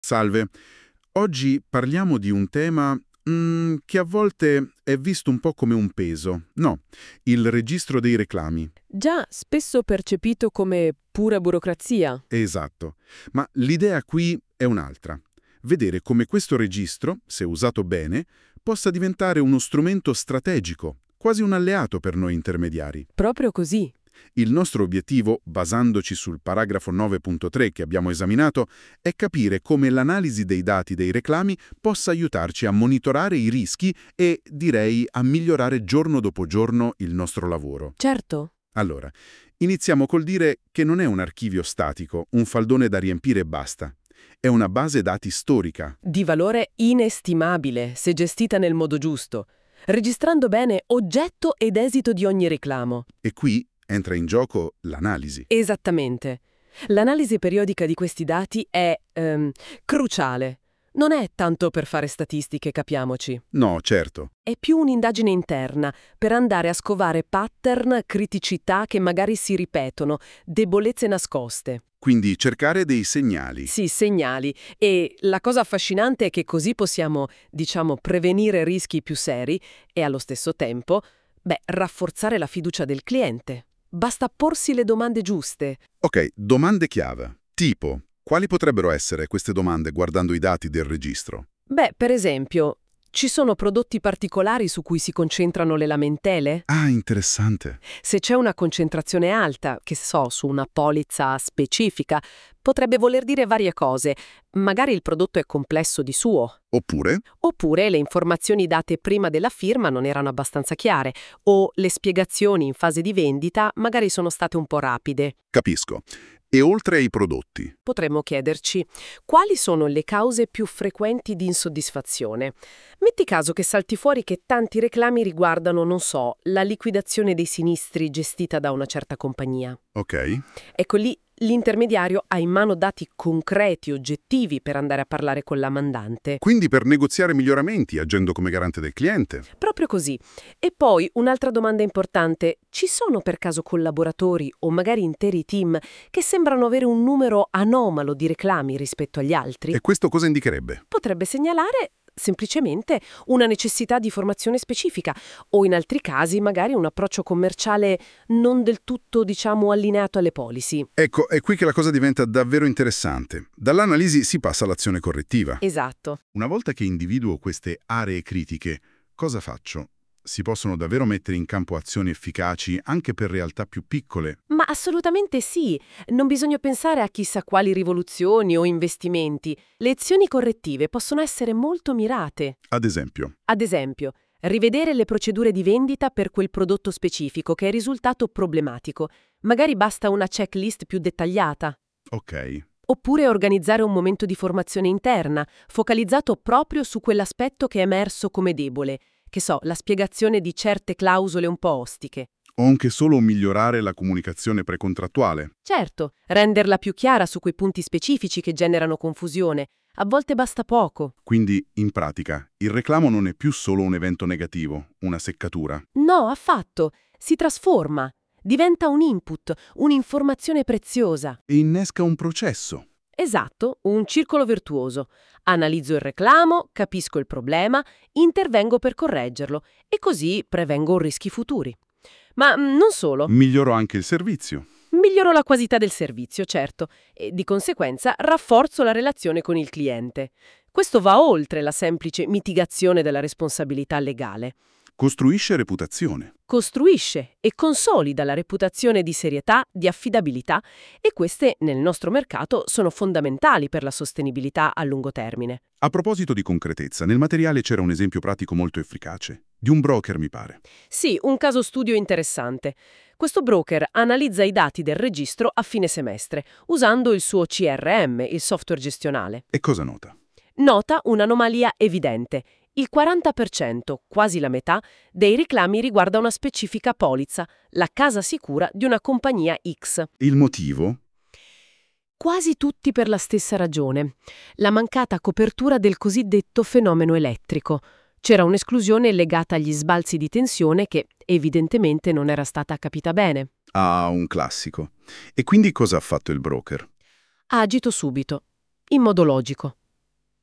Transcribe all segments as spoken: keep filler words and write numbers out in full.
Salve. Oggi parliamo di un tema mm, che a volte è visto un po' come un peso. No, il registro dei reclami. Già spesso percepito come pura burocrazia. Esatto. Ma l'idea qui è un'altra. Vedere come questo registro, se usato bene, possa diventare uno strumento strategico, quasi un alleato per noi intermediari. Proprio così. Il nostro obiettivo, basandoci sul paragrafo nove punto tre che abbiamo esaminato, è capire come l'analisi dei dati dei reclami possa aiutarci a monitorare i rischi e, direi, a migliorare giorno dopo giorno il nostro lavoro. Certo. Allora, iniziamo col dire che non è un archivio statico, un faldone da riempire e basta. È una base dati storica. Di valore inestimabile se gestita nel modo giusto, registrando bene oggetto ed esito di ogni reclamo. E qui entra in gioco l'analisi. Esattamente. L'analisi periodica di questi dati è ehm, cruciale. Non è tanto per fare statistiche, capiamoci. No, certo. È più un'indagine interna per andare a scovare pattern, criticità che magari si ripetono, debolezze nascoste. Quindi cercare dei segnali. Sì, segnali. E la cosa affascinante è che così possiamo, diciamo, prevenire rischi più seri e allo stesso tempo, beh, rafforzare la fiducia del cliente. Basta porsi le domande giuste. Ok, domande chiave. Tipo, quali potrebbero essere queste domande guardando i dati del registro? Beh, per esempio, ci sono prodotti particolari su cui si concentrano le lamentele? Ah, interessante. Se c'è una concentrazione alta, che so, su una polizza specifica, potrebbe voler dire varie cose. Magari il prodotto è complesso di suo. Oppure? Oppure le informazioni date prima della firma non erano abbastanza chiare, o le spiegazioni in fase di vendita magari sono state un po' rapide. Capisco. E oltre ai prodotti? Potremmo chiederci quali sono le cause più frequenti di insoddisfazione. Metti caso che salti fuori che tanti reclami riguardano, non so, la liquidazione dei sinistri gestita da una certa compagnia. Ok. Ecco lì l'intermediario ha in mano dati concreti, oggettivi per andare a parlare con la mandante. Quindi per negoziare miglioramenti, agendo come garante del cliente? Proprio così. E poi un'altra domanda importante. Ci sono per caso collaboratori o magari interi team che sembrano avere un numero anomalo di reclami rispetto agli altri? E questo cosa indicherebbe? Potrebbe segnalare semplicemente una necessità di formazione specifica o in altri casi magari un approccio commerciale non del tutto, diciamo, allineato alle policy. Ecco, è qui che la cosa diventa davvero interessante. Dall'analisi si passa all'azione correttiva. Esatto. Una volta che individuo queste aree critiche, cosa faccio? Si possono davvero mettere in campo azioni efficaci anche per realtà più piccole? Ma assolutamente sì. Non bisogna pensare a chissà quali rivoluzioni o investimenti. Le azioni correttive possono essere molto mirate. Ad esempio? Ad esempio, rivedere le procedure di vendita per quel prodotto specifico che è risultato problematico. Magari basta una checklist più dettagliata. Ok. Oppure organizzare un momento di formazione interna, focalizzato proprio su quell'aspetto che è emerso come debole. Che so, la spiegazione di certe clausole un po' ostiche. O anche solo migliorare la comunicazione precontrattuale. Certo, renderla più chiara su quei punti specifici che generano confusione. A volte basta poco. Quindi, in pratica, il reclamo non è più solo un evento negativo, una seccatura. No, affatto. Si trasforma. Diventa un input, un'informazione preziosa. E innesca un processo. Esatto, un circolo virtuoso. Analizzo il reclamo, capisco il problema, intervengo per correggerlo e così prevengo rischi futuri. Ma mm, non solo. Miglioro anche il servizio. Miglioro la qualità del servizio, certo, e di conseguenza rafforzo la relazione con il cliente. Questo va oltre la semplice mitigazione della responsabilità legale. Costruisce reputazione. Costruisce e consolida la reputazione di serietà, di affidabilità e queste nel nostro mercato sono fondamentali per la sostenibilità a lungo termine. A proposito di concretezza, nel materiale c'era un esempio pratico molto efficace. Di un broker, mi pare. Sì, un caso studio interessante. Questo broker analizza i dati del registro a fine semestre, usando il suo C R M, il software gestionale. E cosa nota? Nota un'anomalia evidente. Il quaranta per cento, quasi la metà, dei reclami riguarda una specifica polizza, la casa sicura di una compagnia X. Il motivo? Quasi tutti per la stessa ragione, la mancata copertura del cosiddetto fenomeno elettrico. C'era un'esclusione legata agli sbalzi di tensione che evidentemente non era stata capita bene. Ah, un classico. E quindi cosa ha fatto il broker? Ha agito subito, in modo logico.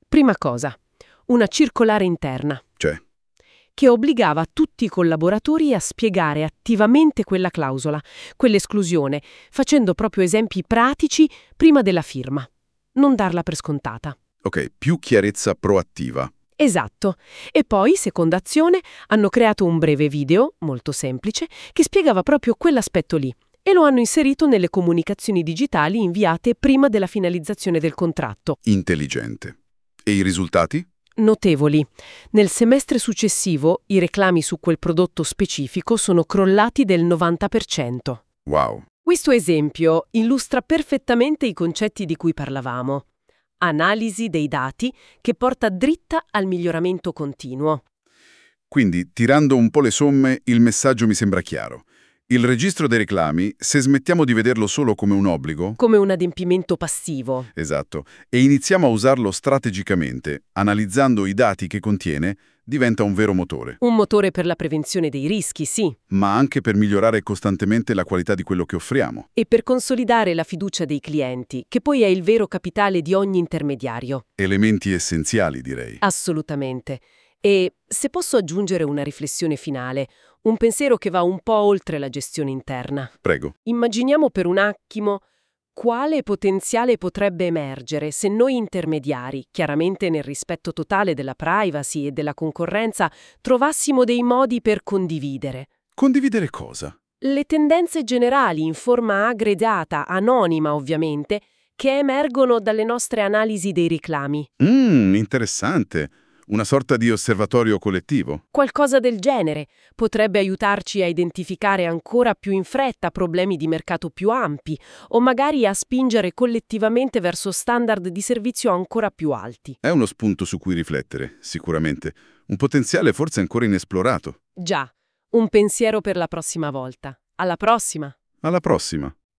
Prima cosa, una circolare interna, Cioè, che obbligava tutti i collaboratori a spiegare attivamente quella clausola, quell'esclusione, facendo proprio esempi pratici prima della firma. Non darla per scontata. ok, più chiarezza proattiva. Esatto. E poi, seconda azione, hanno creato un breve video, molto semplice, che spiegava proprio quell'aspetto lì e lo hanno inserito nelle comunicazioni digitali inviate prima della finalizzazione del contratto. Intelligente. E i risultati? Notevoli. Nel semestre successivo i reclami su quel prodotto specifico sono crollati del novanta per cento. Wow. Questo esempio illustra perfettamente i concetti di cui parlavamo. Analisi dei dati che porta dritta al miglioramento continuo. Quindi, tirando un po' le somme, il messaggio mi sembra chiaro. Il registro dei reclami, se smettiamo di vederlo solo come un obbligo, Come un adempimento passivo. esatto, e iniziamo a usarlo strategicamente, analizzando i dati che contiene, diventa un vero motore, Un motore per la prevenzione dei rischi, sì, ma anche per migliorare costantemente la qualità di quello che offriamo. e per consolidare la fiducia dei clienti, che poi è il vero capitale di ogni intermediario. Elementi essenziali, direi. Assolutamente. E se posso aggiungere una riflessione finale, un pensiero che va un po' oltre la gestione interna. Prego. Immaginiamo per un attimo quale potenziale potrebbe emergere se noi intermediari, chiaramente nel rispetto totale della privacy e della concorrenza, trovassimo dei modi per condividere Condividere cosa? le tendenze generali in forma aggregata, anonima ovviamente, che emergono dalle nostre analisi dei reclami. Mmm, interessante. Una sorta di osservatorio collettivo. Qualcosa del genere potrebbe aiutarci a identificare ancora più in fretta problemi di mercato più ampi o magari a spingere collettivamente verso standard di servizio ancora più alti. È uno spunto su cui riflettere, sicuramente. Un potenziale forse ancora inesplorato. Già, un pensiero per la prossima volta. Alla prossima! Alla prossima.